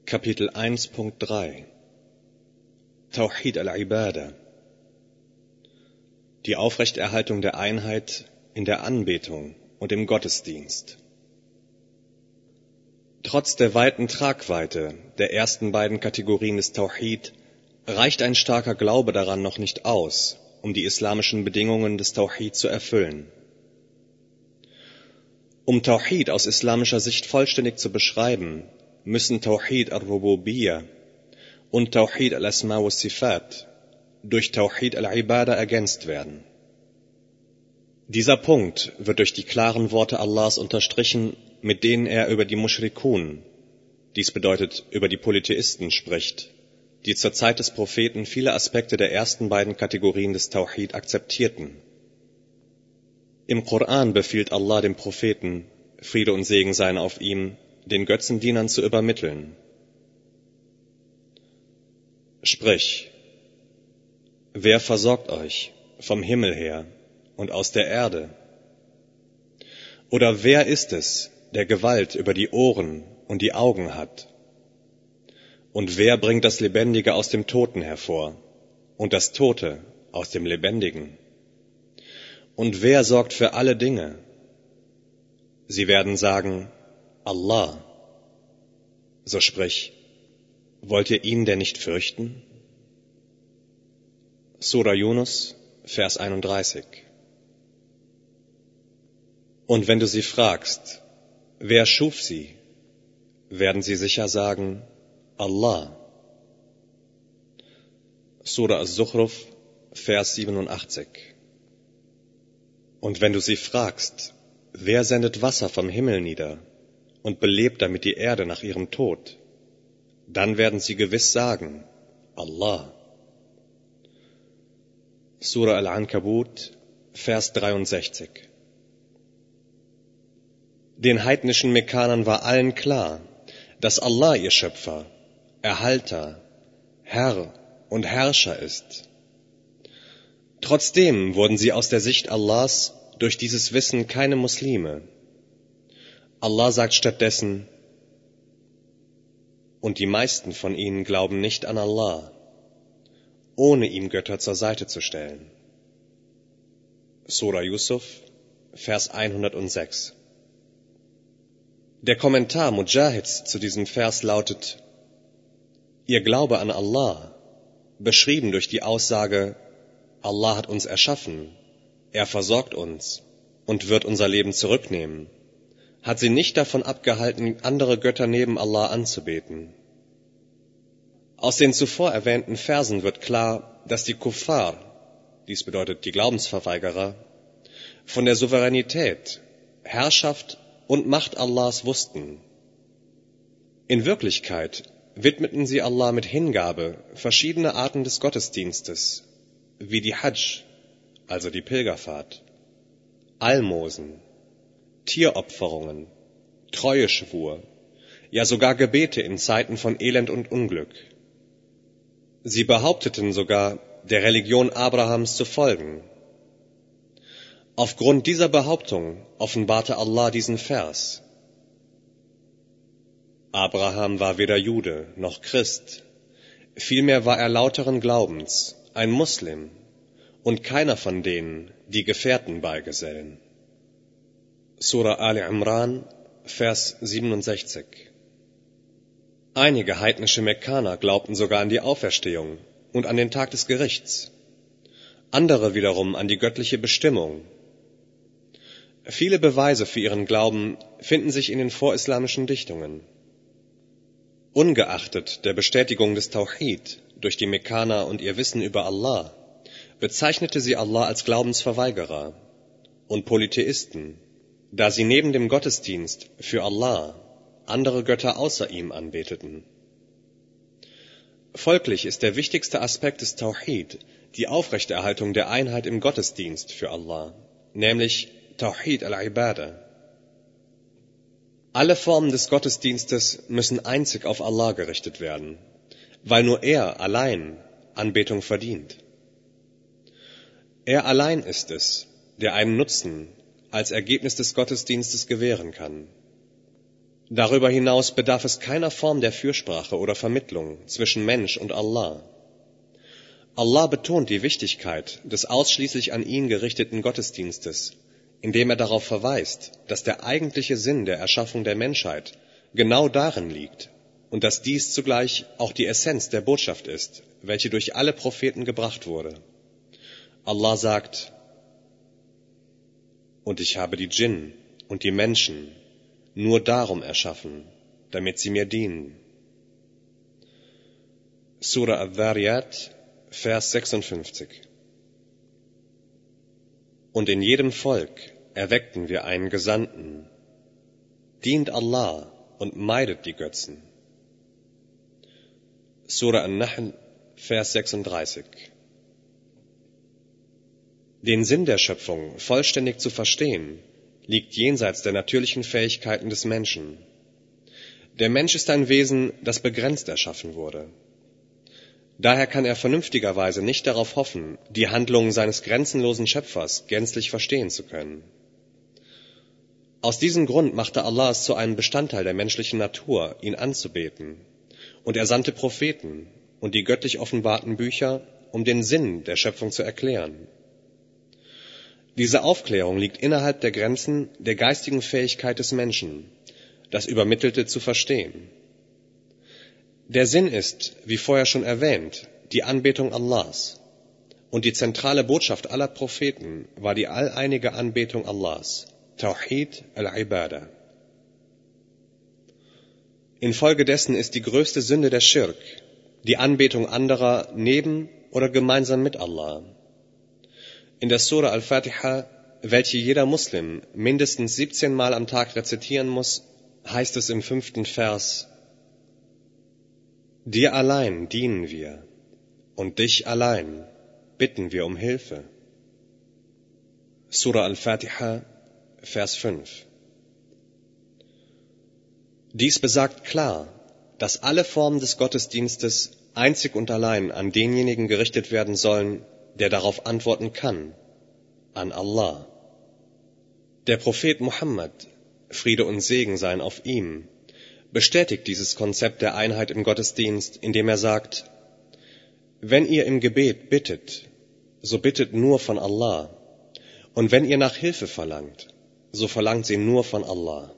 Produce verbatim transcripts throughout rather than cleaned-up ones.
Kapitel eins Punkt drei Tawhid al-Ibada, die Aufrechterhaltung der Einheit in der Anbetung und im Gottesdienst. Trotz der weiten Tragweite der ersten beiden Kategorien des Tawhid reicht ein starker Glaube daran noch nicht aus, um die islamischen Bedingungen des Tawhid zu erfüllen. Um Tawhid aus islamischer Sicht vollständig zu beschreiben, müssen Tawhid al-Rububiyyah und Tawhid al-Asma wa Sifat durch Tawhid al-Ibada ergänzt werden. Dieser Punkt wird durch die klaren Worte Allahs unterstrichen, mit denen er über die Mushrikun, dies bedeutet über die Polytheisten, spricht, die zur Zeit des Propheten viele Aspekte der ersten beiden Kategorien des Tawhid akzeptierten. Im Koran befiehlt Allah dem Propheten, Friede und Segen seien auf ihm, den Götzendienern zu übermitteln. Sprich, wer versorgt euch vom Himmel her und aus der Erde? Oder wer ist es, der Gewalt über die Ohren und die Augen hat? Und wer bringt das Lebendige aus dem Toten hervor und das Tote aus dem Lebendigen? Und wer sorgt für alle Dinge? Sie werden sagen, Allah. So sprich, wollt ihr ihn denn nicht fürchten? Surah Yunus, Vers einunddreißig. Und wenn du sie fragst, wer schuf sie, werden sie sicher sagen, Allah. Surah Az-Zukhruf, Vers siebenundachtzig. Und wenn du sie fragst, wer sendet Wasser vom Himmel nieder und belebt damit die Erde nach ihrem Tod, dann werden sie gewiss sagen, Allah. Surah Al-Ankabut, Vers dreiundsechzig. Den heidnischen Mekkanern war allen klar, dass Allah ihr Schöpfer, Erhalter, Herr und Herrscher ist. Trotzdem wurden sie aus der Sicht Allahs durch dieses Wissen keine Muslime. Allah sagt stattdessen, und die meisten von ihnen glauben nicht an Allah, ohne ihm Götter zur Seite zu stellen. Surah Yusuf, Vers hundertsechs. Der Kommentar Mujahids zu diesem Vers lautet, ihr Glaube an Allah, beschrieben durch die Aussage, Allah hat uns erschaffen, er versorgt uns und wird unser Leben zurücknehmen, hat sie nicht davon abgehalten, andere Götter neben Allah anzubeten. Aus den zuvor erwähnten Versen wird klar, dass die Kuffar, dies bedeutet die Glaubensverweigerer, von der Souveränität, Herrschaft und Macht Allahs wussten. In Wirklichkeit widmeten sie Allah mit Hingabe verschiedene Arten des Gottesdienstes, wie die Hajj, also die Pilgerfahrt, Almosen, Tieropferungen, Treueschwur, ja sogar Gebete in Zeiten von Elend und Unglück. Sie behaupteten sogar, der Religion Abrahams zu folgen. Aufgrund dieser Behauptung offenbarte Allah diesen Vers. Abraham war weder Jude noch Christ, vielmehr war er lauteren Glaubens, ein Muslim und keiner von denen, die Gefährten beigesellen. Surah Ali Imran, Vers siebenundsechzig. Einige heidnische Mekkaner glaubten sogar an die Auferstehung und an den Tag des Gerichts, andere wiederum an die göttliche Bestimmung. Viele Beweise für ihren Glauben finden sich in den vorislamischen Dichtungen. Ungeachtet der Bestätigung des Tawhid durch die Mekkaner und ihr Wissen über Allah, bezeichnete sie Allah als Glaubensverweigerer und Polytheisten, da sie neben dem Gottesdienst für Allah andere Götter außer ihm anbeteten. Folglich ist der wichtigste Aspekt des Tawhid die Aufrechterhaltung der Einheit im Gottesdienst für Allah, nämlich Tawhid al-Ibada. Alle Formen des Gottesdienstes müssen einzig auf Allah gerichtet werden, weil nur er allein Anbetung verdient. Er allein ist es, der einen Nutzen als Ergebnis des Gottesdienstes gewähren kann. Darüber hinaus bedarf es keiner Form der Fürsprache oder Vermittlung zwischen Mensch und Allah. Allah betont die Wichtigkeit des ausschließlich an ihn gerichteten Gottesdienstes, indem er darauf verweist, dass der eigentliche Sinn der Erschaffung der Menschheit genau darin liegt und dass dies zugleich auch die Essenz der Botschaft ist, welche durch alle Propheten gebracht wurde. Allah sagt: Und ich habe die Djinn und die Menschen nur darum erschaffen, damit sie mir dienen. Surah Al-Dhariyat, Vers sechsundfünfzig. Und in jedem Volk erweckten wir einen Gesandten. Dient Allah und meidet die Götzen. Surah An-Nahl, Vers sechsunddreißig. Den Sinn der Schöpfung vollständig zu verstehen, liegt jenseits der natürlichen Fähigkeiten des Menschen. Der Mensch ist ein Wesen, das begrenzt erschaffen wurde. Daher kann er vernünftigerweise nicht darauf hoffen, die Handlungen seines grenzenlosen Schöpfers gänzlich verstehen zu können. Aus diesem Grund machte Allah es zu einem Bestandteil der menschlichen Natur, ihn anzubeten, und er sandte Propheten und die göttlich offenbarten Bücher, um den Sinn der Schöpfung zu erklären. Diese Aufklärung liegt innerhalb der Grenzen der geistigen Fähigkeit des Menschen, das Übermittelte zu verstehen. Der Sinn ist, wie vorher schon erwähnt, die Anbetung Allahs, und die zentrale Botschaft aller Propheten war die alleinige Anbetung Allahs, Tawhid al-Ibadah. Infolgedessen ist die größte Sünde der Schirk, die Anbetung anderer neben oder gemeinsam mit Allah. In der Surah Al-Fatiha, welche jeder Muslim mindestens siebzehn Mal am Tag rezitieren muss, heißt es im fünften Vers: Dir allein dienen wir und dich allein bitten wir um Hilfe. Surah Al-Fatiha, Vers fünf. Dies besagt klar, dass alle Formen des Gottesdienstes einzig und allein an denjenigen gerichtet werden sollen, der darauf antworten kann, an Allah. Der Prophet Muhammad, Friede und Segen seien auf ihm, bestätigt dieses Konzept der Einheit im Gottesdienst, indem er sagt: Wenn ihr im Gebet bittet, so bittet nur von Allah, und wenn ihr nach Hilfe verlangt, so verlangt sie nur von Allah.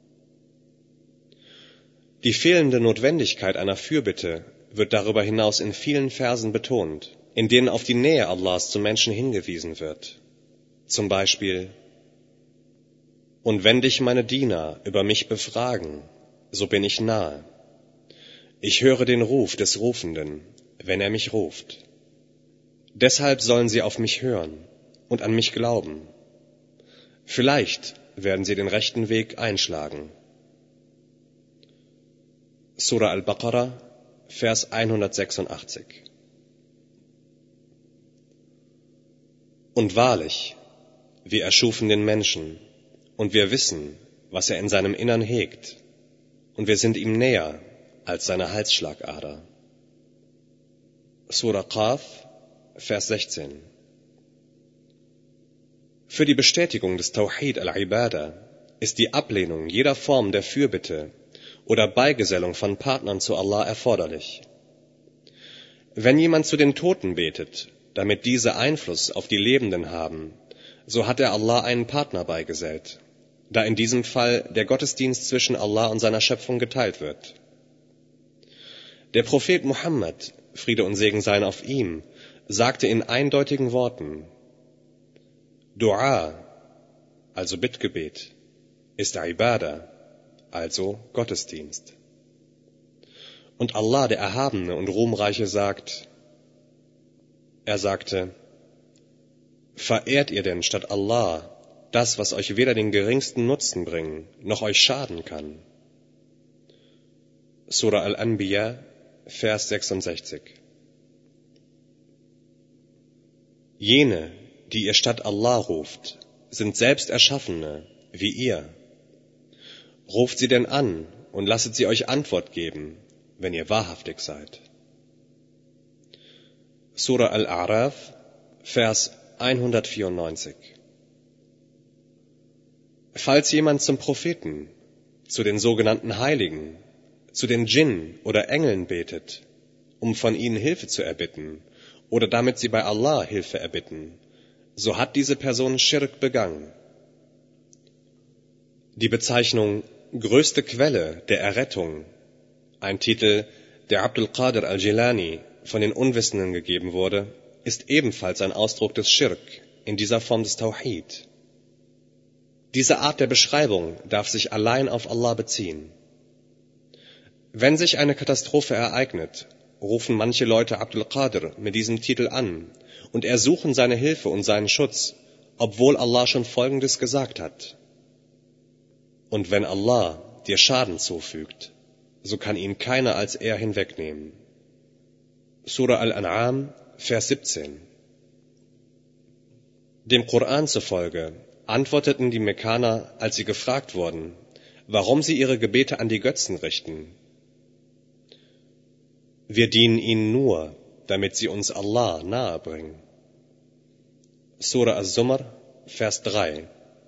Die fehlende Notwendigkeit einer Fürbitte wird darüber hinaus in vielen Versen betont, in denen auf die Nähe Allahs zum Menschen hingewiesen wird. Zum Beispiel: Und wenn dich meine Diener über mich befragen, so bin ich nahe. Ich höre den Ruf des Rufenden, wenn er mich ruft. Deshalb sollen sie auf mich hören und an mich glauben. Vielleicht werden sie den rechten Weg einschlagen. Surah Al-Baqarah, Vers hundertsechsundachtzig. Und wahrlich, wir erschufen den Menschen, und wir wissen, was er in seinem Innern hegt, und wir sind ihm näher als seine Halsschlagader. Surah Qaf, Vers sechzehn. Für die Bestätigung des Tawhid al-Ibadah ist die Ablehnung jeder Form der Fürbitte oder Beigesellung von Partnern zu Allah erforderlich. Wenn jemand zu den Toten betet, damit diese Einfluss auf die Lebenden haben, so hat er Allah einen Partner beigesellt, da in diesem Fall der Gottesdienst zwischen Allah und seiner Schöpfung geteilt wird. Der Prophet Muhammad, Friede und Segen seien auf ihm, sagte in eindeutigen Worten: Dua, also Bittgebet, ist Ibadah, also Gottesdienst. Und Allah, der Erhabene und Ruhmreiche, sagt, er sagte: Verehrt ihr denn statt Allah das, was euch weder den geringsten Nutzen bringen, noch euch schaden kann? Surah Al-Anbiya, Vers sechsundsechzig. Jene, die ihr statt Allah ruft, sind selbst Erschaffene, wie ihr. Ruft sie denn an und lasset sie euch Antwort geben, wenn ihr wahrhaftig seid. Surah Al-A'raf, Vers hundertvierundneunzig. Falls jemand zum Propheten, zu den sogenannten Heiligen, zu den Djinn oder Engeln betet, um von ihnen Hilfe zu erbitten oder damit sie bei Allah Hilfe erbitten, so hat diese Person Schirk begangen. Die Bezeichnung größte Quelle der Errettung, ein Titel, der Abdul Qadir al-Jilani von den Unwissenden gegeben wurde, ist ebenfalls ein Ausdruck des Schirk in dieser Form des Tawhid. Diese Art der Beschreibung darf sich allein auf Allah beziehen. Wenn sich eine Katastrophe ereignet, rufen manche Leute Abdul Qadir mit diesem Titel an und ersuchen seine Hilfe und seinen Schutz, obwohl Allah schon Folgendes gesagt hat: Und wenn Allah dir Schaden zufügt, so kann ihn keiner als er hinwegnehmen. Surah Al-An'am, Vers siebzehn. Dem Koran zufolge antworteten die Mekkaner, als sie gefragt wurden, warum sie ihre Gebete an die Götzen richten: Wir dienen ihnen nur, damit sie uns Allah nahe bringen. Surah Az-Zumar, Vers drei.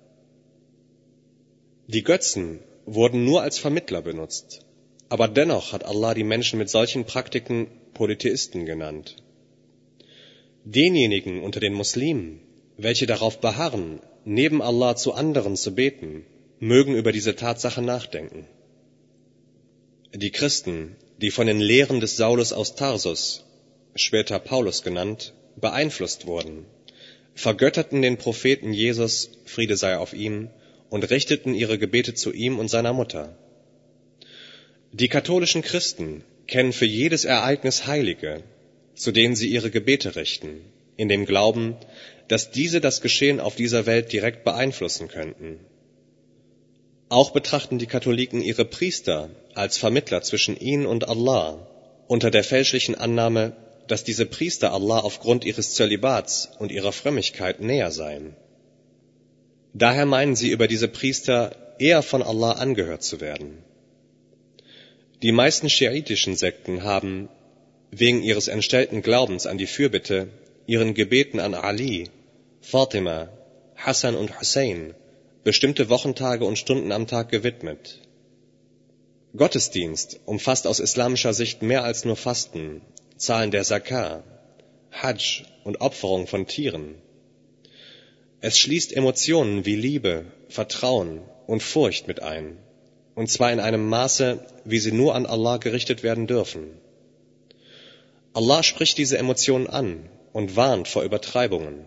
Die Götzen wurden nur als Vermittler benutzt, aber dennoch hat Allah die Menschen mit solchen Praktiken Polytheisten genannt. Denjenigen unter den Muslimen, welche darauf beharren, neben Allah zu anderen zu beten, mögen über diese Tatsache nachdenken. Die Christen, die von den Lehren des Saulus aus Tarsus, später Paulus genannt, beeinflusst wurden, vergötterten den Propheten Jesus, Friede sei auf ihm, und richteten ihre Gebete zu ihm und seiner Mutter. Die katholischen Christen kennen für jedes Ereignis Heilige, zu denen sie ihre Gebete richten, in dem Glauben, dass diese das Geschehen auf dieser Welt direkt beeinflussen könnten. Auch betrachten die Katholiken ihre Priester als Vermittler zwischen ihnen und Allah, unter der fälschlichen Annahme, dass diese Priester Allah aufgrund ihres Zölibats und ihrer Frömmigkeit näher seien. Daher meinen sie über diese Priester eher von Allah angehört zu werden. Die meisten schiitischen Sekten haben, wegen ihres entstellten Glaubens an die Fürbitte, ihren Gebeten an Ali, Fatima, Hassan und Hussein bestimmte Wochentage und Stunden am Tag gewidmet. Gottesdienst umfasst aus islamischer Sicht mehr als nur Fasten, Zahlen der Zakah, Hajj und Opferung von Tieren. Es schließt Emotionen wie Liebe, Vertrauen und Furcht mit ein, und zwar in einem Maße, wie sie nur an Allah gerichtet werden dürfen. Allah spricht diese Emotionen an und warnt vor Übertreibungen.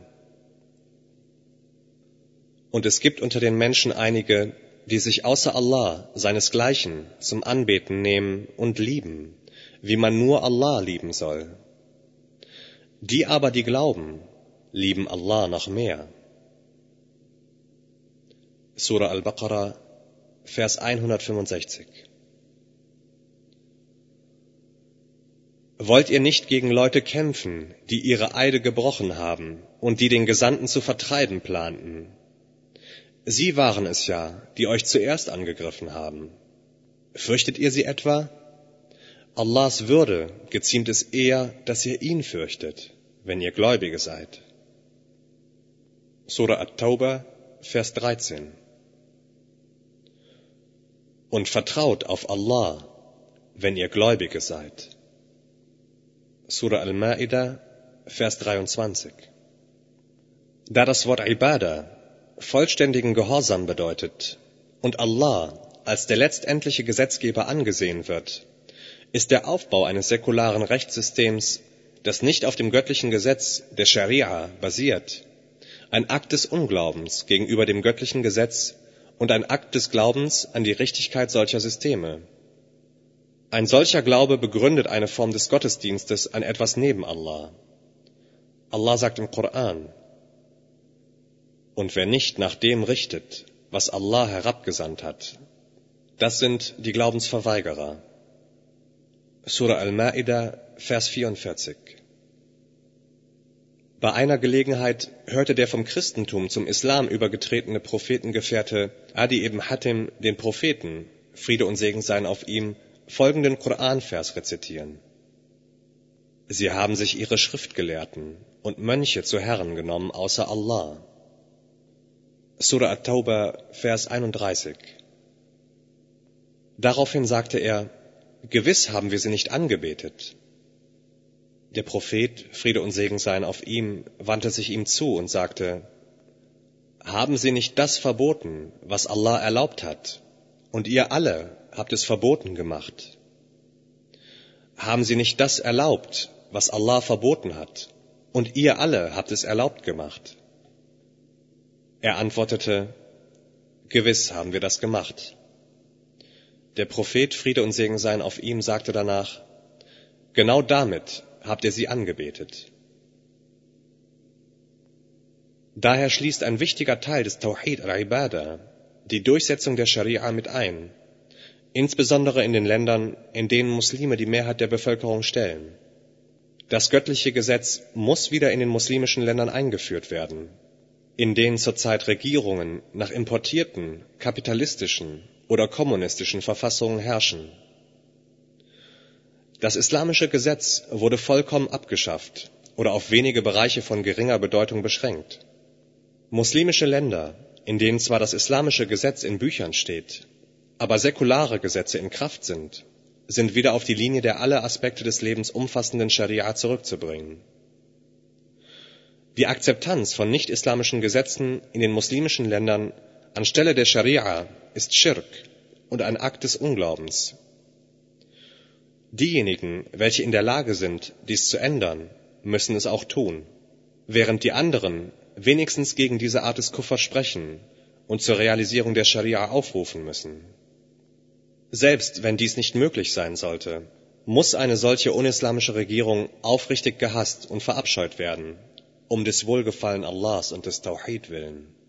Und es gibt unter den Menschen einige, die sich außer Allah seinesgleichen zum Anbeten nehmen und lieben, wie man nur Allah lieben soll. Die aber, die glauben, lieben Allah noch mehr. Surah Al-Baqarah, Vers hundertfünfundsechzig. Wollt ihr nicht gegen Leute kämpfen, die ihre Eide gebrochen haben und die den Gesandten zu vertreiben planten? Sie waren es ja, die euch zuerst angegriffen haben. Fürchtet ihr sie etwa? Allahs Würde geziemt es eher, dass ihr ihn fürchtet, wenn ihr Gläubige seid. Surah At-Tauba, Vers dreizehn. Und vertraut auf Allah, wenn ihr Gläubige seid. Surah Al-Ma'idah, Vers dreiundzwanzig. Da das Wort Ibadah vollständigen Gehorsam bedeutet und Allah als der letztendliche Gesetzgeber angesehen wird, ist der Aufbau eines säkularen Rechtssystems, das nicht auf dem göttlichen Gesetz der Scharia basiert, ein Akt des Unglaubens gegenüber dem göttlichen Gesetz und ein Akt des Glaubens an die Richtigkeit solcher Systeme. Ein solcher Glaube begründet eine Form des Gottesdienstes an etwas neben Allah. Allah sagt im Koran: Und wer nicht nach dem richtet, was Allah herabgesandt hat, das sind die Glaubensverweigerer. Surah Al-Ma'idah, Vers vierundvierzig. Bei einer Gelegenheit hörte der vom Christentum zum Islam übergetretene Prophetengefährte Adi ibn Hatim den Propheten, Friede und Segen seien auf ihm, folgenden Koranvers rezitieren: Sie haben sich ihre Schriftgelehrten und Mönche zu Herren genommen außer Allah. Surah At-Tauba, Vers einunddreißig. Daraufhin sagte er, gewiss haben wir sie nicht angebetet. Der Prophet, Friede und Segen seien auf ihm, wandte sich ihm zu und sagte, haben sie nicht das verboten, was Allah erlaubt hat, und ihr alle habt es verboten gemacht? Haben sie nicht das erlaubt, was Allah verboten hat, und ihr alle habt es erlaubt gemacht? Er antwortete, gewiss haben wir das gemacht. Der Prophet, Friede und Segen seien auf ihm, sagte danach, genau damit habt ihr sie angebetet. Daher schließt ein wichtiger Teil des Tawhid al-Ibadah die Durchsetzung der Scharia mit ein, insbesondere in den Ländern, in denen Muslime die Mehrheit der Bevölkerung stellen. Das göttliche Gesetz muss wieder in den muslimischen Ländern eingeführt werden, in denen zurzeit Regierungen nach importierten, kapitalistischen oder kommunistischen Verfassungen herrschen. Das islamische Gesetz wurde vollkommen abgeschafft oder auf wenige Bereiche von geringer Bedeutung beschränkt. Muslimische Länder, in denen zwar das islamische Gesetz in Büchern steht, aber säkulare Gesetze in Kraft sind, sind wieder auf die Linie der alle Aspekte des Lebens umfassenden Scharia zurückzubringen. Die Akzeptanz von nicht-islamischen Gesetzen in den muslimischen Ländern anstelle der Scharia ist Schirk und ein Akt des Unglaubens. Diejenigen, welche in der Lage sind, dies zu ändern, müssen es auch tun, während die anderen wenigstens gegen diese Art des Kuffer sprechen und zur Realisierung der Scharia aufrufen müssen. Selbst wenn dies nicht möglich sein sollte, muss eine solche unislamische Regierung aufrichtig gehasst und verabscheut werden, um des Wohlgefallen Allahs und des Tawhid willen.